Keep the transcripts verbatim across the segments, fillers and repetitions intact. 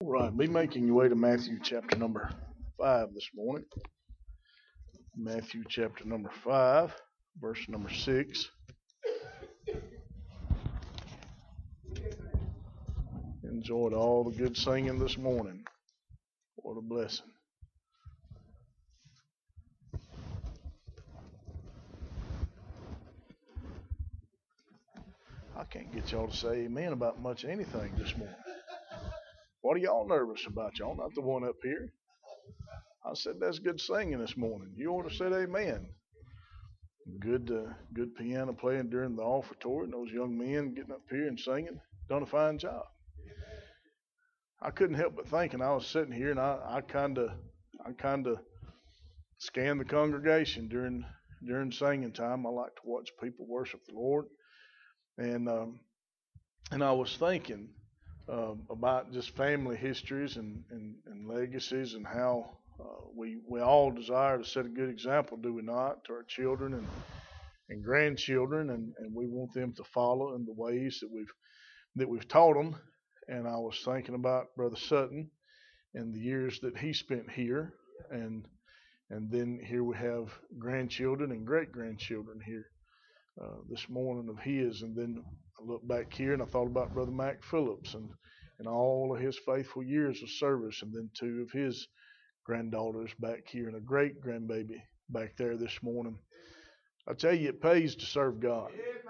All right, be making your way to Matthew chapter number five this morning. Matthew chapter number five, verse number six. Enjoyed all the good singing this morning. What a blessing. I can't get y'all to say amen about much anything this morning. What are y'all nervous about? Y'all not the one up here. I said that's good singing this morning. You ought to say amen. Good, uh, good piano playing during the offertory, and those young men getting up here and singing. Done a fine job. I couldn't help but thinking. I was sitting here and I, I kind of, I kind of scanned the congregation during during singing time. I like to watch people worship the Lord, and um, and I was thinking um, about just family histories and, and, and legacies and how uh, we we all desire to set a good example, do we not, to our children and and grandchildren, and, and we want them to follow in the ways that we've that we've taught them. And I was thinking about Brother Sutton and the years that he spent here, and and then here we have grandchildren and great grandchildren here uh, this morning of his. And then I looked back here and I thought about Brother Mac Phillips and and all of his faithful years of service, and then two of his granddaughters back here and a great grandbaby back there this morning. I tell you, it pays to serve God.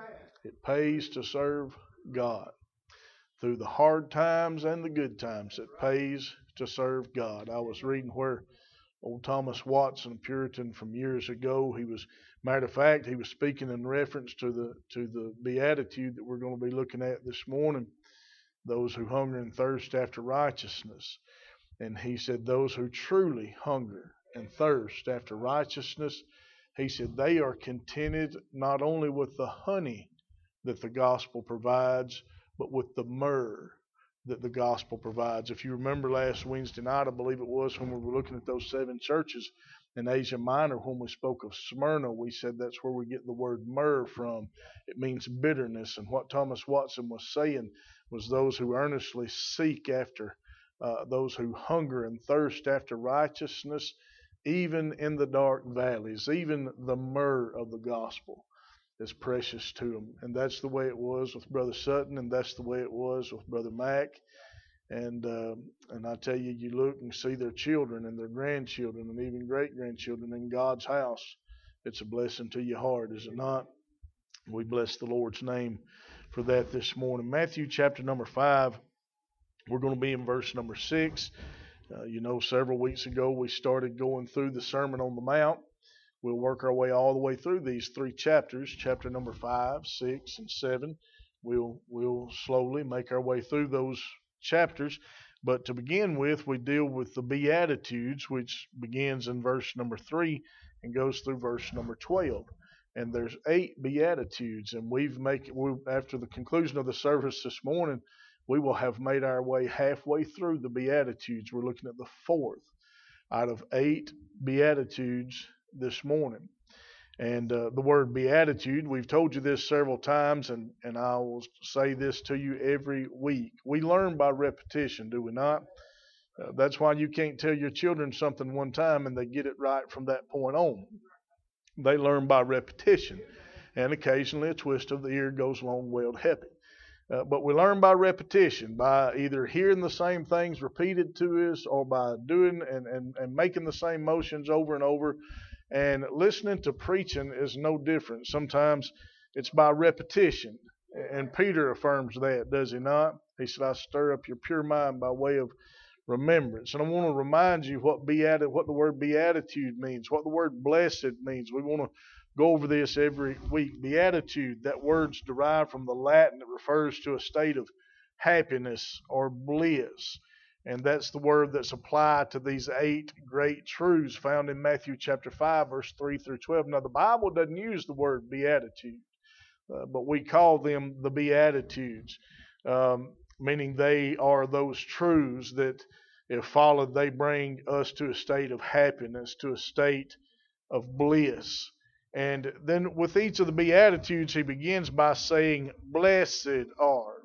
It pays to serve God. Through the hard times and the good times, it pays to serve God. I was reading where old Thomas Watson, a Puritan from years ago, he was, matter of fact, he was speaking in reference to the to the beatitude that we're going to be looking at this morning, those who hunger and thirst after righteousness. And he said, those who truly hunger and thirst after righteousness, he said, they are contented not only with the honey that the gospel provides, but with the myrrh that the gospel provides. If you remember last Wednesday night, I believe it was, when we were looking at those seven churches in Asia Minor, when we spoke of Smyrna, we said that's where we get the word myrrh from. It means bitterness. And what Thomas Watson was saying was those who earnestly seek after, uh, those who hunger and thirst after righteousness, even in the dark valleys, even the myrrh of the gospel is precious to them. And that's the way it was with Brother Sutton, and that's the way it was with Brother Mac. And uh, and I tell you, you look and see their children and their grandchildren and even great-grandchildren in God's house. It's a blessing to your heart, is it not? We bless the Lord's name for that this morning. Matthew chapter number five, we're going to be in verse number six. Uh, you know, several weeks ago we started going through the Sermon on the Mount. We'll work our way all the way through these three chapters, chapter number five, six, and seven. We'll we'll slowly make our way through those chapters. But to begin with, we deal with the Beatitudes, which begins in verse number three and goes through verse number twelve. And there's eight Beatitudes, and we've make we after the conclusion of the service this morning, we will have made our way halfway through the Beatitudes. We're looking at the fourth out of eight Beatitudes this morning. And uh, the word beatitude, we've told you this several times, and, and I will say this to you every week. We learn by repetition, do we not? Uh, that's why you can't tell your children something one time and they get it right from that point on. They learn by repetition, and occasionally a twist of the ear goes a long way to help it. Uh, but we learn by repetition, by either hearing the same things repeated to us or by doing and, and, and making the same motions over and over. And listening to preaching is no different. Sometimes it's by repetition. And Peter affirms that, does he not? He said, I stir up your pure mind by way of remembrance. And I want to remind you what beati- what the word beatitude means, what the word blessed means. We want to go over this every week. Beatitude, that word's derived from the Latin. It refers to a state of happiness or bliss. And that's the word that's applied to these eight great truths found in Matthew chapter five, verse three through twelve. Now, the Bible doesn't use the word beatitude, uh, but we call them the Beatitudes, um, meaning they are those truths that, if followed, they bring us to a state of happiness, to a state of bliss. And then with each of the Beatitudes, he begins by saying, blessed are.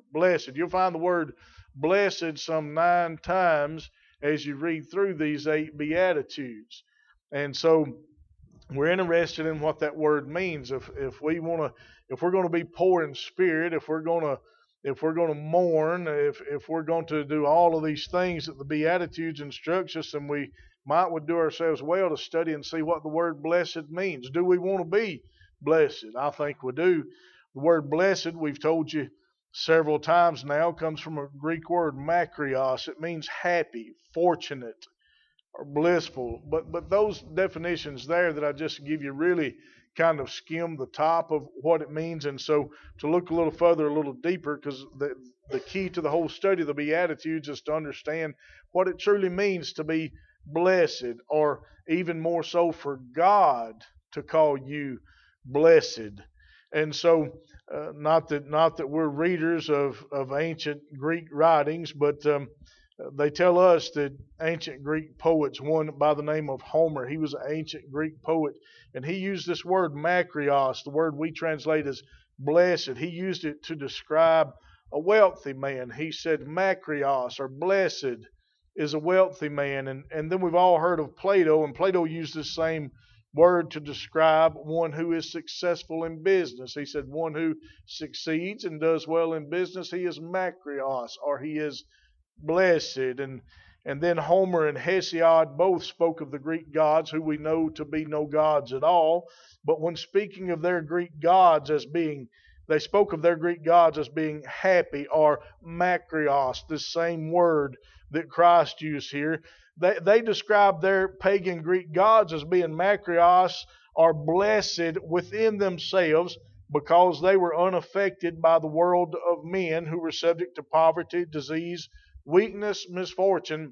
blessed. You'll find the word blessed some nine times as you read through these eight Beatitudes. And so we're interested in what that word means. If if we want to, if we're going to be poor in spirit, if we're going to if we're going to mourn, if if we're going to do all of these things that the Beatitudes instructs us, then we might would do ourselves well to study and see what the word blessed means. Do we want to be blessed? I think we do. The word blessed, we've told you several times now, comes from a Greek word makarios. It means happy, fortunate, or blissful. But but those definitions there that I just give you really kind of skim the top of what it means. And so to look a little further, a little deeper, because the, the key to the whole study of the Beatitudes is to understand what it truly means to be blessed, or even more so for God to call you blessed. And so uh, not that not that we're readers of, of ancient Greek writings, but um, they tell us that ancient Greek poets, one by the name of Homer, he was an ancient Greek poet, and he used this word makarios, the word we translate as blessed. He used it to describe a wealthy man. He said makarios, or blessed, is a wealthy man. And, and then we've all heard of Plato, and Plato used this same word to describe one who is successful in business. He said one who succeeds and does well in business, he is makarios, or he is blessed. And and then Homer and Hesiod both spoke of the Greek gods, who we know to be no gods at all. But when speaking of their Greek gods as being, they spoke of their Greek gods as being happy, or makarios, this same word that Christ used here. They, they described their pagan Greek gods as being makarios, or blessed within themselves, because they were unaffected by the world of men who were subject to poverty, disease, weakness, misfortune,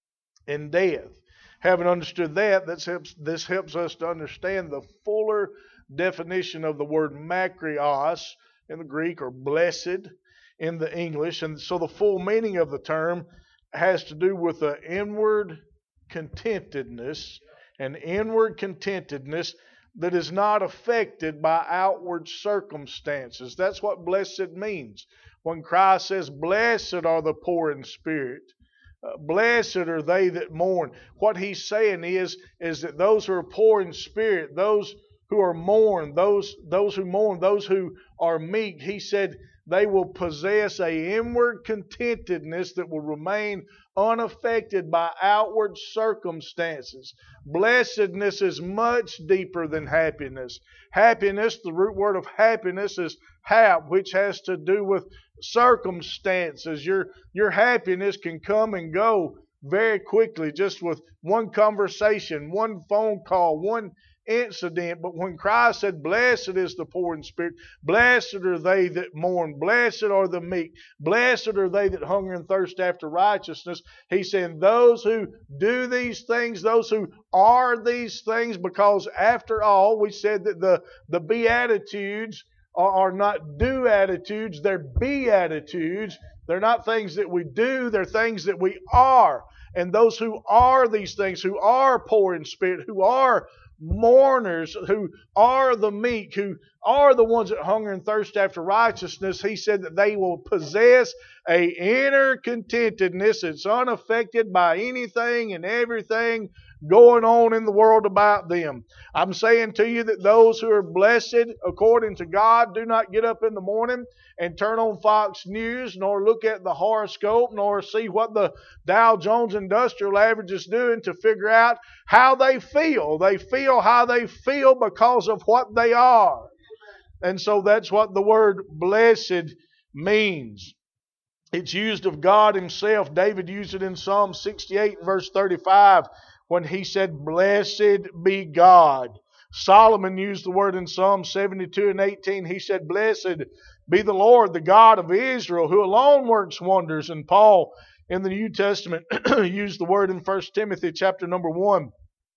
and death. Having understood that, this helps, this helps us to understand the fuller definition of the word makarios in the Greek, or blessed in the English. And so the full meaning of the term has to do with an inward contentedness, an inward contentedness that is not affected by outward circumstances. That's what blessed means. When Christ says, blessed are the poor in spirit, uh, blessed are they that mourn, what he's saying is, is that those who are poor in spirit, those who are mourn, those, those who mourn, those who are meek, he said they will possess a inward contentedness that will remain unaffected by outward circumstances. Blessedness is much deeper than happiness. Happiness, the root word of happiness is hap, which has to do with circumstances. Your, your happiness can come and go very quickly, just with one conversation, one phone call, one incident. But when Christ said, blessed is the poor in spirit, blessed are they that mourn, blessed are the meek, blessed are they that hunger and thirst after righteousness, he's saying those who do these things, those who are these things, because after all, we said that the, the Beatitudes are, are not do attitudes, they're beatitudes. They're not things that we do, they're things that we are. And those who are these things, who are poor in spirit, who are mourners, who are the meek, who are the ones that hunger and thirst after righteousness, he said that they will possess a inner contentedness that's unaffected by anything and everything going on in the world about them. I'm saying to you that those who are blessed according to God do not get up in the morning and turn on Fox News, nor look at the horoscope, nor see what the Dow Jones Industrial Average is doing to figure out how they feel. They feel how they feel because of what they are. And so that's what the word blessed means. It's used of God himself. David used it in Psalm sixty-eight, verse thirty-five, when he said, blessed be God. Solomon used the word in Psalm seventy-two and eighteen. He said, blessed be the Lord, the God of Israel, who alone works wonders. And Paul in the New Testament used the word in First Timothy chapter number one.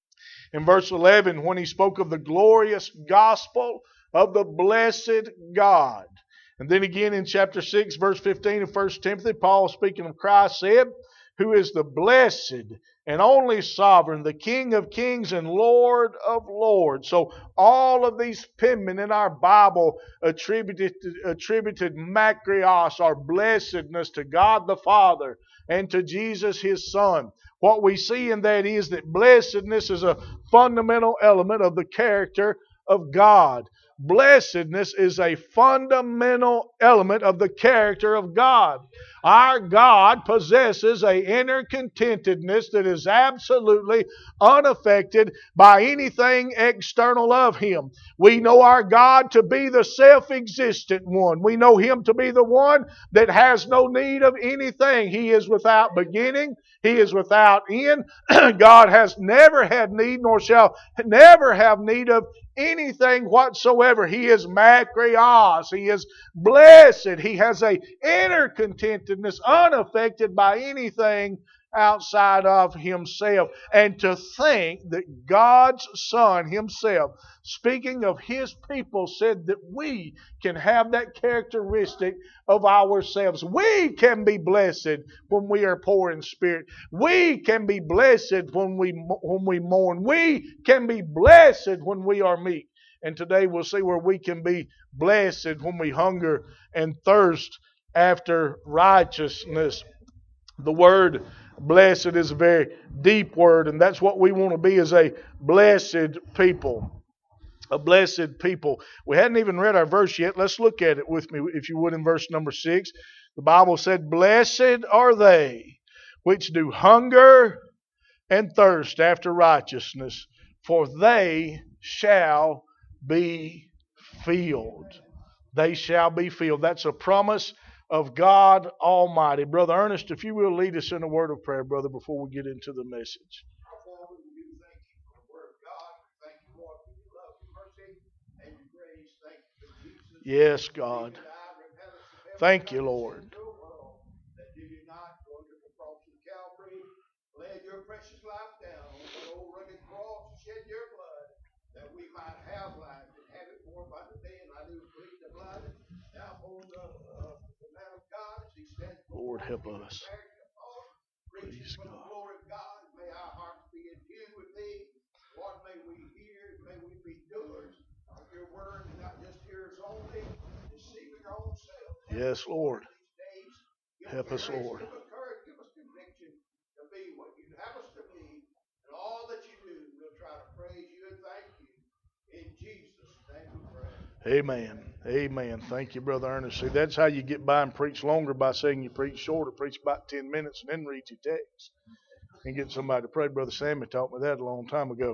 In verse eleven, when he spoke of the glorious gospel of the blessed God. And then again in chapter six, verse fifteen of First Timothy, Paul, speaking of Christ, said, who is the blessed and only sovereign, the King of kings and Lord of lords. So all of these penmen in our Bible attributed, attributed makarios, or blessedness, to God the Father and to Jesus His Son. What we see in that is that blessedness is a fundamental element of the character of God. Blessedness is a fundamental element of the character of God. Our God possesses an inner contentedness that is absolutely unaffected by anything external of Him. We know our God to be the self-existent one. We know Him to be the one that has no need of anything. He is without beginning. He is without end. God has never had need, nor shall never have need of anything whatsoever. He is makarios. He is blessed. He has a inner contentedness unaffected by anything outside of Himself. And to think that God's Son Himself, speaking of His people, said that we can have that characteristic of ourselves. We can be blessed when we are poor in spirit. We can be blessed when we when we mourn. We can be blessed when we are meek. And today we'll see where we can be blessed when we hunger and thirst after righteousness. The word blessed is a very deep word, and that's what we want to be, as a blessed people. A blessed people. We hadn't even read our verse yet. Let's look at it with me, if you would, in verse number six. The Bible said, "Blessed are they which do hunger and thirst after righteousness, for they shall be filled." They shall be filled. That's a promise of God Almighty. Brother Ernest, if you will lead us in a word of prayer, brother, before we get into the message. Yes, God. Thank you, Lord. Laid your precious life down on the old rugged cross, shed your blood, that we might have life and have it more abundantly. And I do plead the blood now on the, uh, the man of God as he stands. Lord, help us. Please, God. The glory of God, may our hearts be in tune with Thee. Lord, may we hear, may we be doers of your word, and not just hearers only, deceiving our own selves. Yes, Lord. Help us, Lord. Give us conviction to be what you have us to be, and all that you do, we'll try to praise you and thank you. In Jesus' name we pray. Amen. Amen. Thank you, Brother Ernest. See, that's how you get by and preach longer, by saying you preach shorter. Preach about ten minutes and then read your text. And get somebody to pray. Brother Sammy taught me that a long time ago.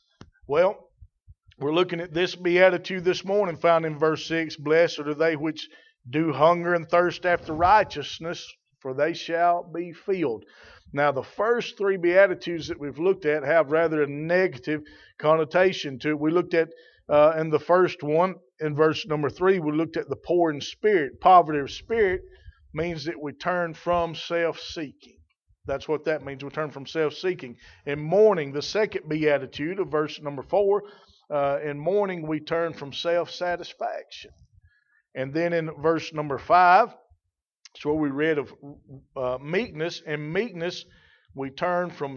Well, we're looking at this beatitude this morning, found in verse six. "Blessed are they which do hunger and thirst after righteousness, for they shall be filled." Now, the first three beatitudes that we've looked at have rather a negative connotation to it. We looked at, uh, in the first one, in verse number three, we looked at the poor in spirit. Poverty of spirit means that we turn from self-seeking. That's what that means. We turn from self-seeking. In mourning, the second beatitude of verse number four, uh, in mourning we turn from self-satisfaction. And then in verse number five, it's where we read of uh, meekness. In meekness, we turn from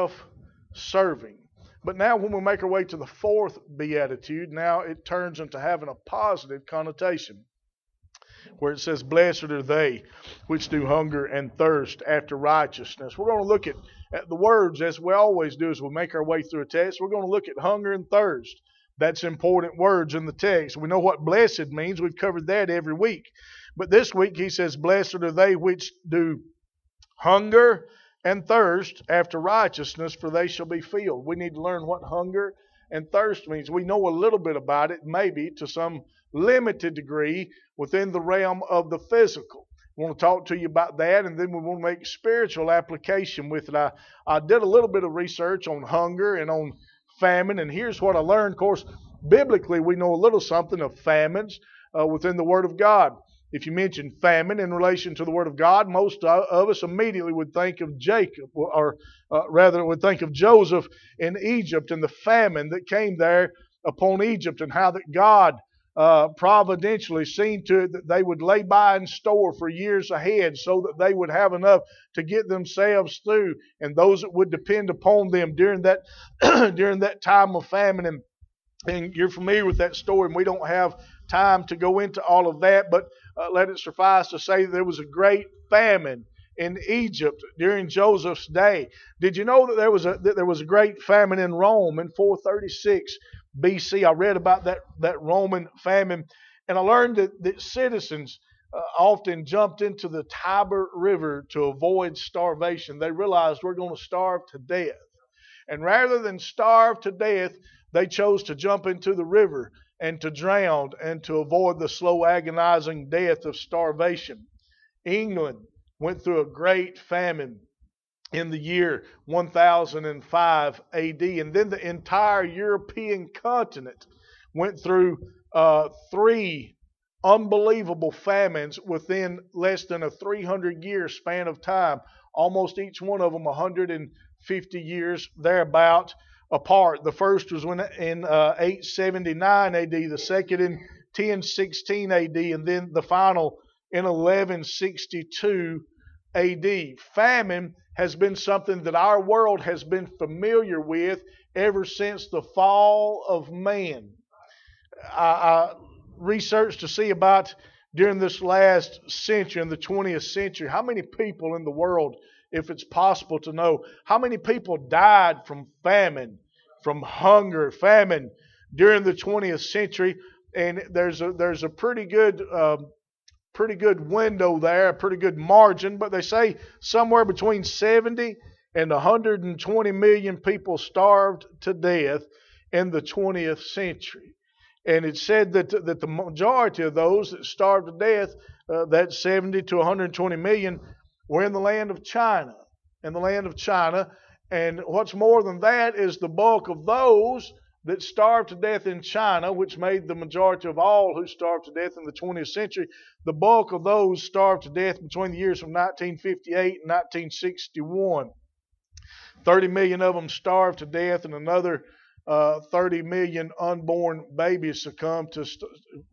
self-serving. But now when we make our way to the fourth beatitude, now it turns into having a positive connotation, where it says, "Blessed are they which do hunger and thirst after righteousness." We're going to look at, at the words, as we always do as we make our way through a text. We're going to look at hunger and thirst. That's important words in the text. We know what blessed means. We've covered that every week. But this week he says, "Blessed are they which do hunger and thirst after righteousness, for they shall be filled." We need to learn what hunger and thirst means. We know a little bit about it, maybe to some limited degree, within the realm of the physical. I want to talk to you about that, and then we want to make spiritual application with it. I, I did a little bit of research on hunger and on famine, and here's what I learned. Of course, biblically, we know a little something of famines uh, within the Word of God. If you mention famine in relation to the Word of God, most of us immediately would think of Jacob, or uh, rather would think of Joseph in Egypt and the famine that came there upon Egypt, and how that God uh, providentially seen to it that they would lay by and store for years ahead so that they would have enough to get themselves through and those that would depend upon them during that during that time of famine. And, and you're familiar with that story, and we don't have time to go into all of that, but uh, let it suffice to say that there was a great famine in Egypt during Joseph's day. Did you know that there was a that there was a great famine in Rome in four thirty-six B C? I read about that that Roman famine, and I learned that, that citizens uh, often jumped into the Tiber River to avoid starvation. They realized we're going to starve to death, and rather than starve to death, they chose to jump into the river and to drown and to avoid the slow, agonizing death of starvation. England went through a great famine in the year one thousand five A D, and then the entire European continent went through uh, three unbelievable famines within less than a three hundred year span of time, almost each one of them one hundred fifty years thereabout apart. The first was when in uh, eight seventy-nine A D, the second in ten sixteen A D, and then the final in eleven sixty-two A D. Famine has been something that our world has been familiar with ever since the fall of man. I, I researched to see about during this last century, in the twentieth century, how many people in the world, if it's possible to know, how many people died from famine, from hunger, famine during the twentieth century. And there's a there's a pretty good uh, pretty good window there, a pretty good margin, but they say somewhere between seventy and one hundred twenty million people starved to death in the twentieth century. And it's said that that the majority of those that starved to death, uh, that seventy to one hundred twenty million, were in the land of China, in the land of China. And what's more than that is the bulk of those that starved to death in China, which made the majority of all who starved to death in the twentieth century, the bulk of those starved to death between the years from nineteen fifty-eight and nineteen sixty-one. thirty million of them starved to death, and another uh, thirty million unborn babies succumbed to st-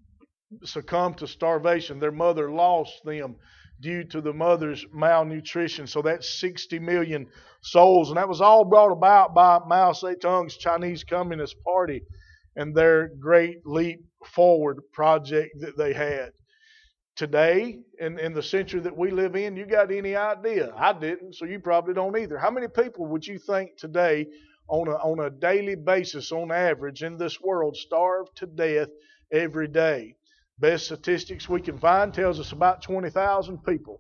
succumbed to starvation. Their mother lost them due to the mother's malnutrition. So that's sixty million souls. And that was all brought about by Mao Zedong's Chinese Communist Party and their great leap forward project that they had. Today, in, in the century that we live in, you got any idea? I didn't, so you probably don't either. How many people would you think today, on a, on a daily basis, on average, in this world, starve to death every day? Best statistics we can find tells us about twenty thousand people.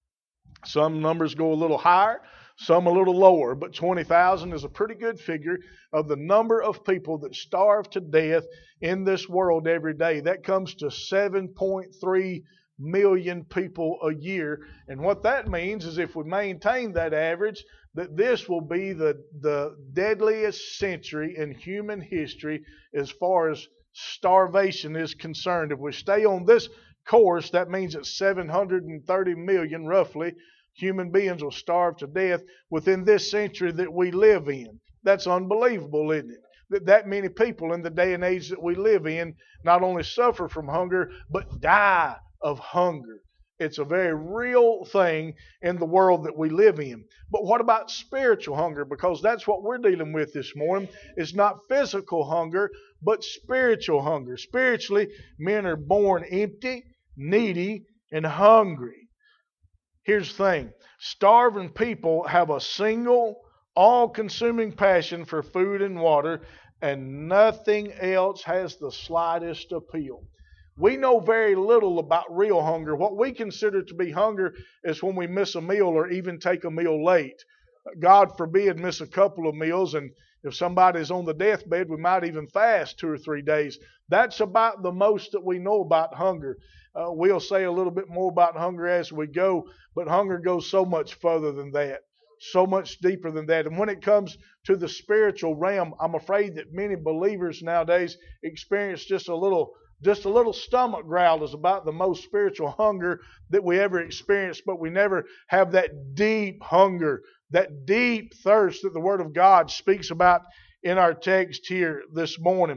Some numbers go a little higher, some a little lower, but twenty thousand is a pretty good figure of the number of people that starve to death in this world every day. That comes to seven point three million people a year. And what that means is if we maintain that average, that this will be the, the deadliest century in human history as far as starvation is concerned. If we stay on this course, that means that seven hundred thirty million, roughly, human beings will starve to death within this century that we live in. That's unbelievable, isn't it? That that many people in the day and age that we live in not only suffer from hunger, but die of hunger. It's a very real thing in the world that we live in. But what about spiritual hunger? Because that's what we're dealing with this morning. It's not physical hunger, but spiritual hunger. Spiritually, men are born empty, needy, and hungry. Here's the thing. Starving people have a single, all-consuming passion for food and water, and nothing else has the slightest appeal. We know very little about real hunger. What we consider to be hunger is when we miss a meal or even take a meal late. God forbid miss a couple of meals, and if somebody's on the deathbed, we might even fast two or three days. That's about the most that we know about hunger. Uh, we'll say a little bit more about hunger as we go, but hunger goes so much further than that, so much deeper than that. And when it comes to the spiritual realm, I'm afraid that many believers nowadays experience just a little Just a little stomach growl is about the most spiritual hunger that we ever experience, but we never have that deep hunger, that deep thirst that the Word of God speaks about in our text here this morning.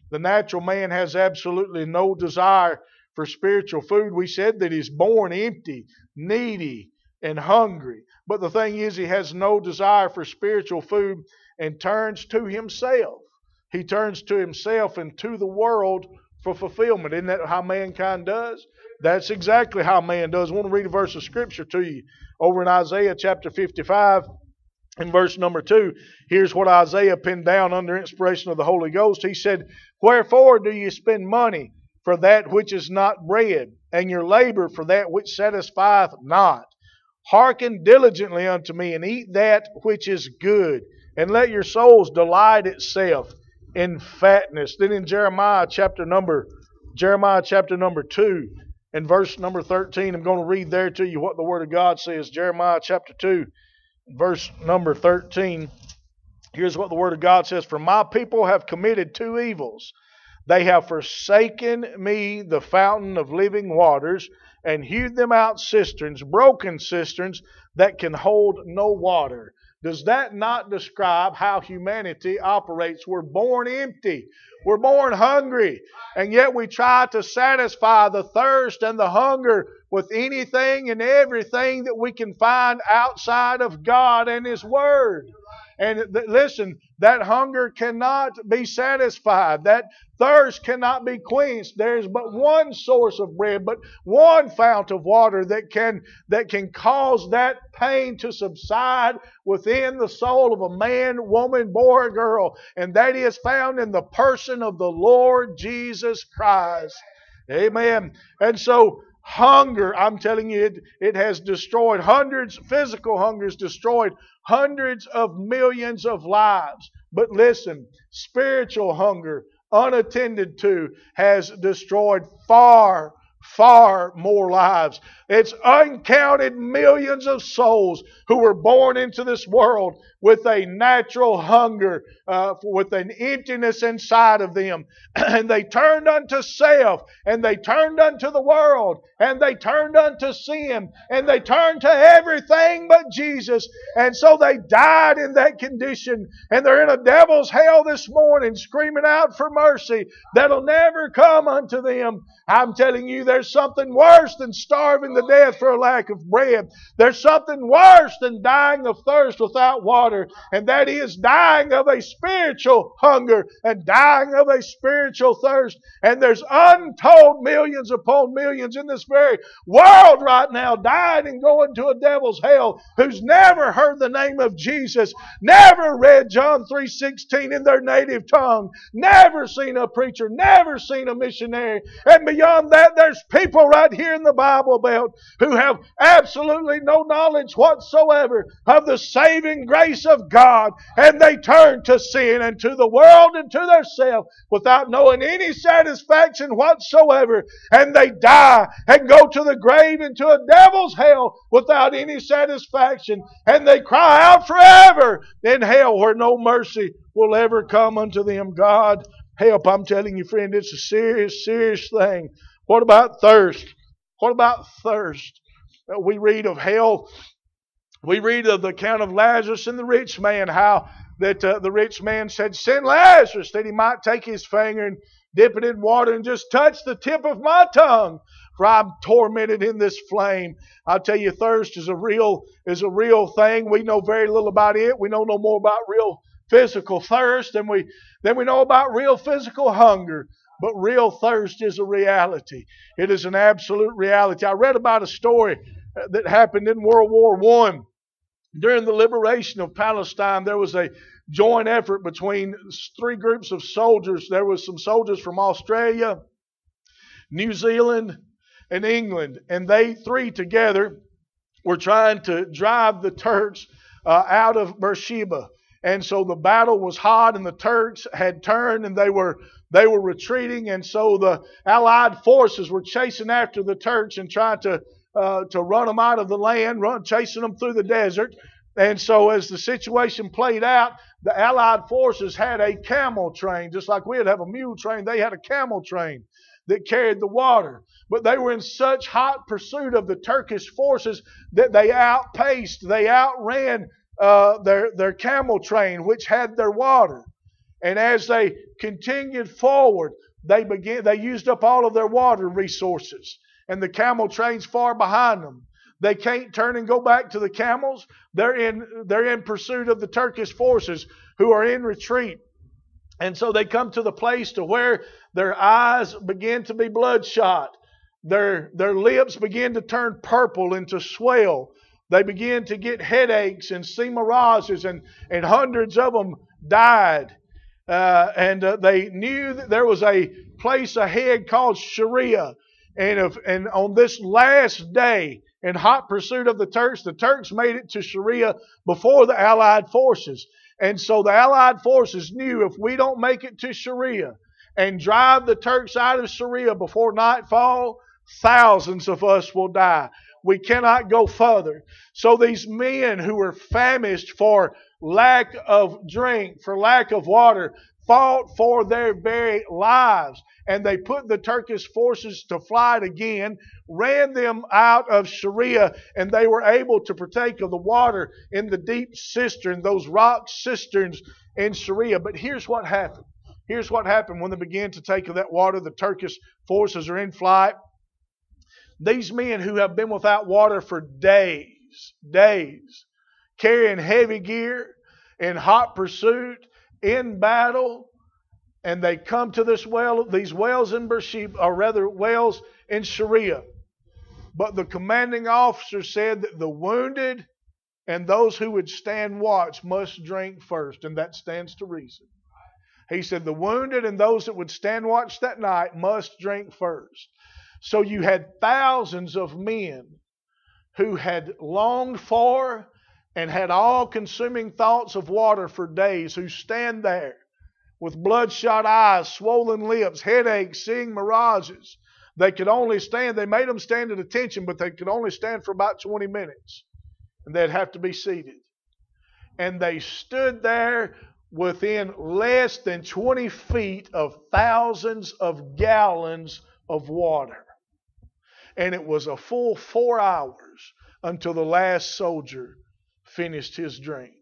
The natural man has absolutely no desire for spiritual food. We said that he's born empty, needy, and hungry. But the thing is, he has no desire for spiritual food and turns to himself. He turns to himself and to the world for fulfillment. Isn't that how mankind does? That's exactly how man does. I want to read a verse of Scripture to you over in Isaiah chapter fifty-five. In verse number two, here's what Isaiah penned down under inspiration of the Holy Ghost. He said, "Wherefore do you spend money for that which is not bread, and your labor for that which satisfieth not? Hearken diligently unto me, and eat that which is good, and let your souls delight itself in fatness." Then in Jeremiah chapter number Jeremiah chapter number two, and verse number thirteen, I'm going to read there to you what the Word of God says. Jeremiah chapter two, verse number thirteen. Here's what the Word of God says. "For my people have committed two evils. They have forsaken me, the fountain of living waters, and hewed them out cisterns, broken cisterns that can hold no water." Does that not describe how humanity operates? We're born empty. We're born hungry. And yet we try to satisfy the thirst and the hunger with anything and everything that we can find outside of God and His Word. And th- listen, that hunger cannot be satisfied. That thirst cannot be quenched. There's but one source of bread, but one fount of water that can, that can cause that pain to subside within the soul of a man, woman, boy, or girl. And that is found in the person of the Lord Jesus Christ. Amen. And so, hunger, I'm telling you, it, it has destroyed hundreds, physical hunger has destroyed hundreds of millions of lives. But listen, spiritual hunger, unattended to, has destroyed far, far more lives. It's uncounted millions of souls who were born into this world with a natural hunger, uh, with an emptiness inside of them. And they turned unto self, and they turned unto the world, and they turned unto sin, and they turned to everything but Jesus. And so they died in that condition, and they're in a devil's hell this morning, screaming out for mercy that'll never come unto them. I'm telling you, there's something worse than starving to death for a lack of bread. There's something worse than dying of thirst without water, and that is dying of a spiritual hunger and dying of a spiritual thirst. And there's untold millions upon millions in this very world right now dying and going to a devil's hell who's never heard the name of Jesus, never read John three sixteen in their native tongue, never seen a preacher, never seen a missionary. And beyond that, there's people right here in the Bible Belt who have absolutely no knowledge whatsoever of the saving grace of God, and they turn to sin and to the world and to themselves without knowing any satisfaction whatsoever, and they die and go to the grave into a devil's hell without any satisfaction, and they cry out forever in hell where no mercy will ever come unto them. God help, I'm telling you, friend, it's a serious, serious thing. What about thirst? What about thirst? We read of hell. We read of the account of Lazarus and the rich man, how that uh, the rich man said, "Send Lazarus that he might take his finger and dip it in water and just touch the tip of my tongue, for I'm tormented in this flame." I'll tell you, thirst is a real is a real thing. We know very little about it. We know no more about real physical thirst than we than we know about real physical hunger. But real thirst is a reality. It is an absolute reality. I read about a story that happened in World War One. During the liberation of Palestine, there was a joint effort between three groups of soldiers. There was some soldiers from Australia, New Zealand, and England. And they three together were trying to drive the Turks uh, out of Beersheba. And so the battle was hot, and the Turks had turned, and they were they were retreating. And so the Allied forces were chasing after the Turks and trying to uh, to run them out of the land, run chasing them through the desert. And so as the situation played out, the Allied forces had a camel train, just like we'd have a mule train. They had a camel train that carried the water. But they were in such hot pursuit of the Turkish forces that they outpaced, they outran Uh, their, their camel train, which had their water. And as they continued forward, they began, they used up all of their water resources. And the camel train's far behind them. They can't turn and go back to the camels. They're in, they're in pursuit of the Turkish forces who are in retreat. And so they come to the place to where their eyes begin to be bloodshot. Their, their lips begin to turn purple and to swell. They begin to get headaches and see mirages, and, and hundreds of them died. Uh, and uh, they knew that there was a place ahead called Sharia. And, if, and on this last day, in hot pursuit of the Turks, the Turks made it to Sharia before the Allied forces. And so the Allied forces knew, if we don't make it to Sharia and drive the Turks out of Sharia before nightfall, thousands of us will die. We cannot go further. So these men who were famished for lack of drink, for lack of water, fought for their very lives. And they put the Turkish forces to flight again, ran them out of Sharia, and they were able to partake of the water in the deep cistern, those rock cisterns in Sharia. But here's what happened. Here's what happened when they began to take of that water. The Turkish forces are in flight. These men who have been without water for days, days, carrying heavy gear, in hot pursuit, in battle, and they come to this well, these wells in Beersheba, or rather wells in Sharia. But the commanding officer said that the wounded and those who would stand watch must drink first, and that stands to reason. He said the wounded and those that would stand watch that night must drink first. So you had thousands of men who had longed for and had all-consuming thoughts of water for days, who stand there with bloodshot eyes, swollen lips, headaches, seeing mirages. They could only stand, they made them stand at attention, but they could only stand for about twenty minutes. And they'd have to be seated. And they stood there within less than twenty feet of thousands of gallons of water. And it was a full four hours until the last soldier finished his drink.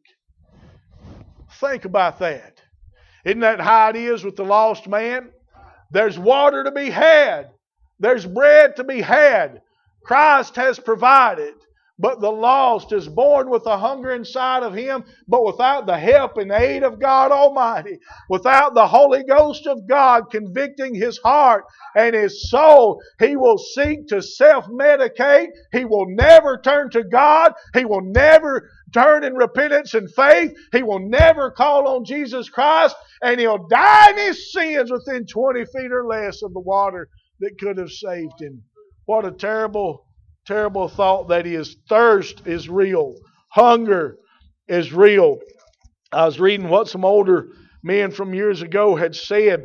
Think about that. Isn't that how it is with the lost man? There's water to be had. There's bread to be had. Christ has provided. But the lost is born with a hunger inside of him, but without the help and aid of God Almighty, without the Holy Ghost of God convicting his heart and his soul, he will seek to self-medicate. He will never turn to God. He will never turn in repentance and faith. He will never call on Jesus Christ, and he'll die in his sins within twenty feet or less of the water that could have saved him. What a terrible Terrible thought that is. Thirst is real. Hunger is real. I was reading what some older men from years ago had said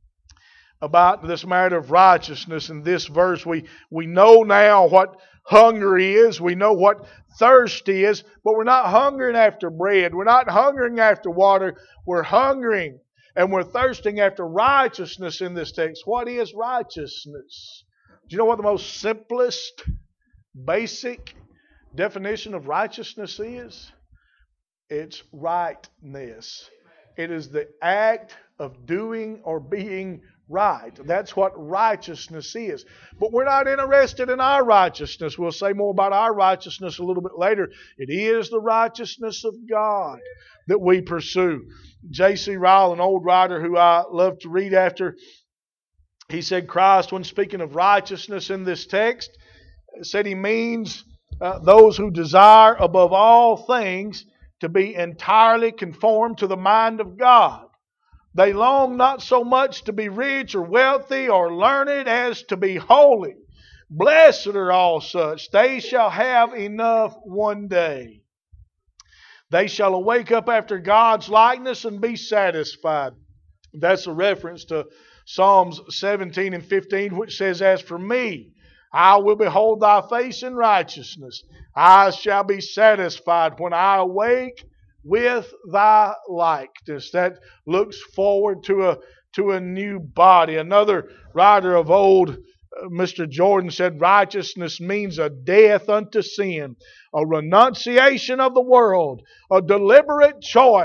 about this matter of righteousness in this verse. We, we know now what hunger is. We know what thirst is. But we're not hungering after bread. We're not hungering after water. We're hungering and we're thirsting after righteousness in this text. What is righteousness? Do you know what the most simplest, basic definition of righteousness is? It's rightness. It is the act of doing or being right. That's what righteousness is. But we're not interested in our righteousness. We'll say more about our righteousness a little bit later. It is the righteousness of God that we pursue. J C Ryle, an old writer who I love to read after, he said Christ, when speaking of righteousness in this text, said he means uh, those who desire above all things to be entirely conformed to the mind of God. They long not so much to be rich or wealthy or learned as to be holy. Blessed are all such. They shall have enough one day. They shall awake up after God's likeness and be satisfied. That's a reference to Psalms seventeen and fifteen, which says, as for me, I will behold thy face in righteousness. I shall be satisfied when I awake with thy likeness. That looks forward to a, to a new body. Another writer of old, Mister Jordan, said righteousness means a death unto sin, a renunciation of the world, a deliberate choice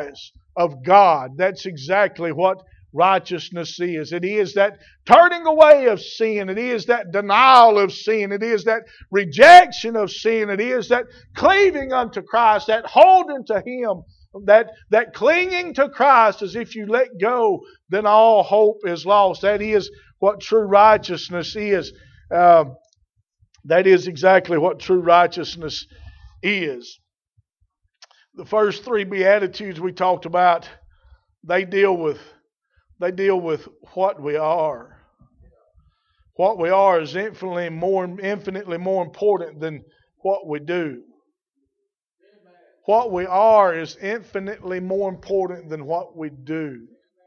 of God. That's exactly what righteousness is. It is that turning away of sin. It is that denial of sin. It is that rejection of sin. It is that cleaving unto Christ, that holding to Him, that, that clinging to Christ as if you let go, then all hope is lost. That is what true righteousness is. Uh, that is exactly what true righteousness is. The first three Beatitudes we talked about, they deal with They deal with what we are. What we are is infinitely more, infinitely more important than what we do. What we are is infinitely more important than what we do.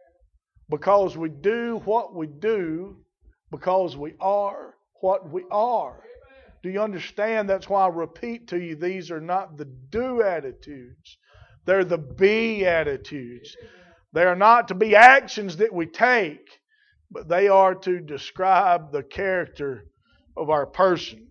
Because we do what we do, because we are what we are. Do you understand? That's why I repeat to you, these are not the do attitudes. They're the be attitudes. They are not to be actions that we take, but they are to describe the character of our person.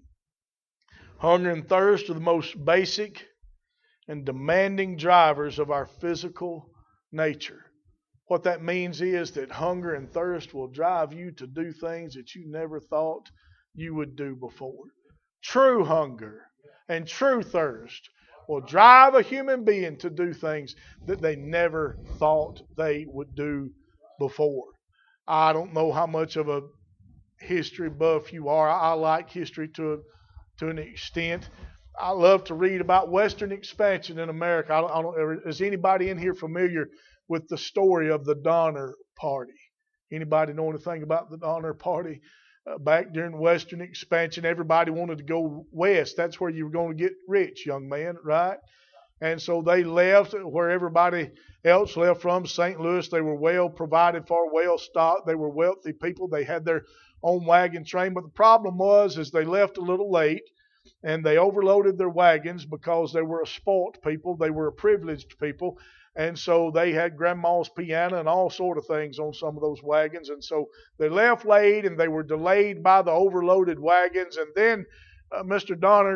Hunger and thirst are the most basic and demanding drivers of our physical nature. What that means is that hunger and thirst will drive you to do things that you never thought you would do before. True hunger and true thirst will drive a human being to do things that they never thought they would do before. I don't know how much of a history buff you are. I like history to, a, to an extent. I love to read about Western expansion in America. I don't, I don't, is anybody in here familiar with the story of the Donner Party? Anybody know anything about the Donner Party? Uh, back during Western expansion, everybody wanted to go west. That's where you were going to get rich, young man, right? And so they left where everybody else left from, Saint Louis. They were well provided for, well stocked. They were wealthy people. They had their own wagon train. But the problem was is they left a little late, and they overloaded their wagons because they were a spoilt people. They were a privileged people. And so they had grandma's piano and all sort of things on some of those wagons. And so they left late and they were delayed by the overloaded wagons. And then uh, Mister Donner,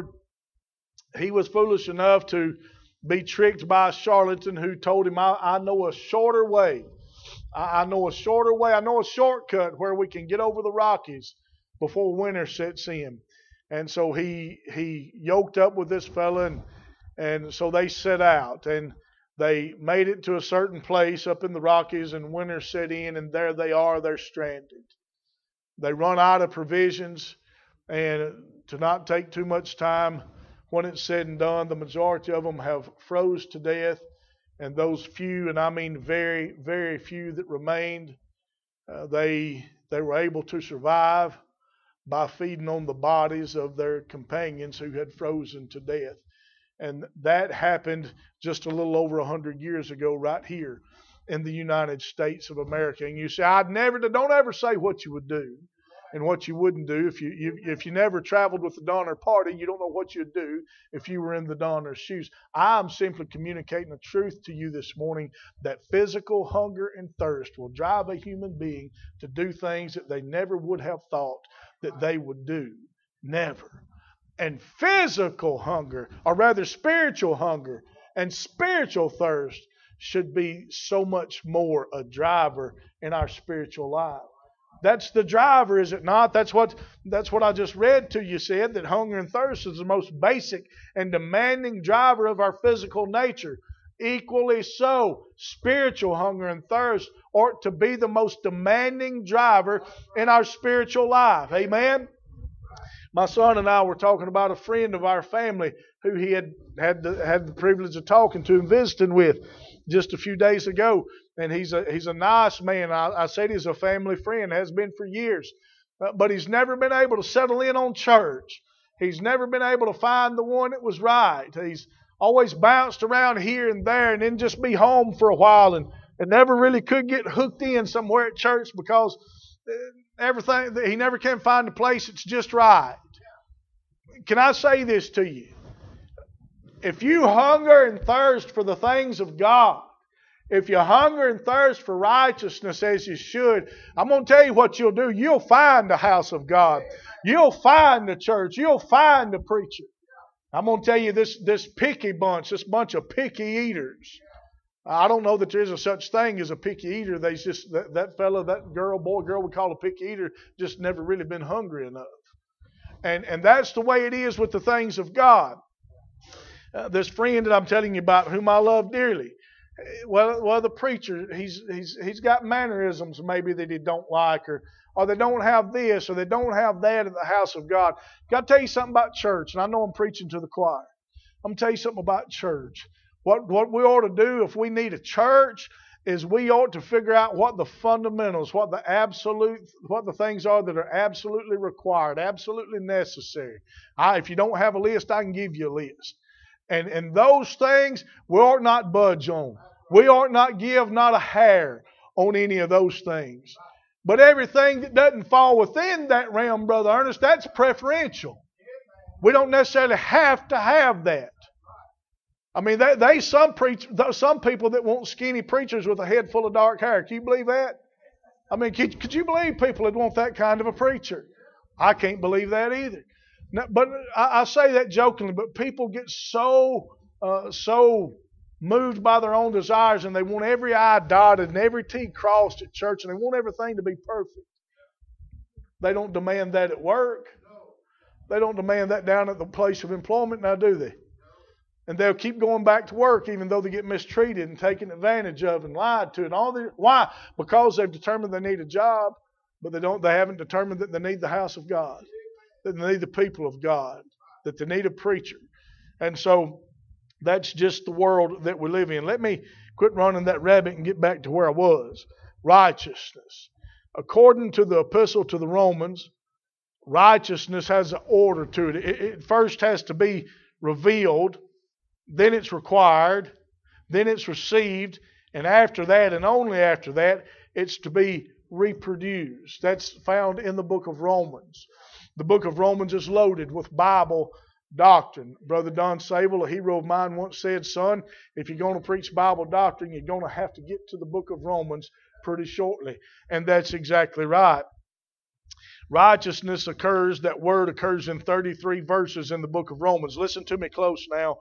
he was foolish enough to be tricked by a charlatan who told him, I, I know a shorter way. I, I know a shorter way. I know a shortcut where we can get over the Rockies before winter sets in. And so he he yoked up with this fella, and, and so they set out. And they made it to a certain place up in the Rockies, and winter set in, and there they are, they're stranded. They run out of provisions, and to not take too much time, when it's said and done, the majority of them have froze to death, and those few, and I mean very, very few that remained, uh, they they were able to survive by feeding on the bodies of their companions who had frozen to death. And that happened just a little over one hundred years ago right here in the United States of America. And you say, I'd never, don't ever say what you would do and what you wouldn't do. If you, you if you never traveled with the Donner Party, you don't know what you'd do if you were in the Donner's shoes. I'm simply communicating the truth to you this morning that physical hunger and thirst will drive a human being to do things that they never would have thought that they would do. Never. And physical hunger, or rather spiritual hunger and spiritual thirst, should be so much more a driver in our spiritual life. That's the driver, is it not? That's what that's what I just read to you, said that hunger and thirst is the most basic and demanding driver of our physical nature. Equally so, spiritual hunger and thirst ought to be the most demanding driver in our spiritual life. Amen? My son and I were talking about a friend of our family who he had had the, had the privilege of talking to and visiting with just a few days ago. And he's a he's a nice man. I, I said he's a family friend, has been for years. Uh, but he's never been able to settle in on church. He's never been able to find the one that was right. He's always bounced around here and there and then just be home for a while, and, and never really could get hooked in somewhere at church because everything, he never can find a place that's just right. Can I say this to you? If you hunger and thirst for the things of God, if you hunger and thirst for righteousness as you should, I'm going to tell you what you'll do. You'll find the house of God. You'll find the church. You'll find the preacher. I'm going to tell you this, this picky bunch, this bunch of picky eaters. I don't know that there is a such thing as a picky eater. They just that, that fellow, that girl, boy, girl we call a picky eater, just never really been hungry enough. And and that's the way it is with the things of God. Uh, this friend that I'm telling you about, whom I love dearly, well, well, the preacher, he's he's he's got mannerisms maybe that he don't like, or or they don't have this, or they don't have that in the house of God. Got to tell you something about church, and I know I'm preaching to the choir. I'm going to tell you something about church. What what we ought to do if we need a church is we ought to figure out what the fundamentals, what the absolute, what the things are that are absolutely required, absolutely necessary. I, if you don't have a list, I can give you a list. And and those things we ought not budge on. We ought not give not a hair on any of those things. But everything that doesn't fall within that realm, Brother Ernest, that's preferential. We don't necessarily have to have that. I mean, they, they some preach, some people that want skinny preachers with a head full of dark hair. Can you believe that? I mean, could, could you believe people that want that kind of a preacher? I can't believe that either. Now, but I, I say that jokingly, but people get so uh, so moved by their own desires, and they want every I dotted and every T crossed at church, and they want everything to be perfect. They don't demand that at work. They don't demand that down at the place of employment, now do they? And they'll keep going back to work even though they get mistreated and taken advantage of and lied to. And all the, why? Because they've determined they need a job, but they don't. They haven't determined that they need the house of God, that they need the people of God, that they need a preacher. And so that's just the world that we live in. Let me quit running that rabbit and get back to where I was. Righteousness. According to the epistle to the Romans, righteousness has an order to it. It, it first has to be revealed. Then it's required, then it's received, and after that, and only after that, it's to be reproduced. That's found in the book of Romans. The book of Romans is loaded with Bible doctrine. Brother Don Sable, a hero of mine, once said, son, if you're going to preach Bible doctrine, you're going to have to get to the book of Romans pretty shortly. And that's exactly right. Righteousness occurs, that word occurs in thirty-three verses in the book of Romans. Listen to me close now.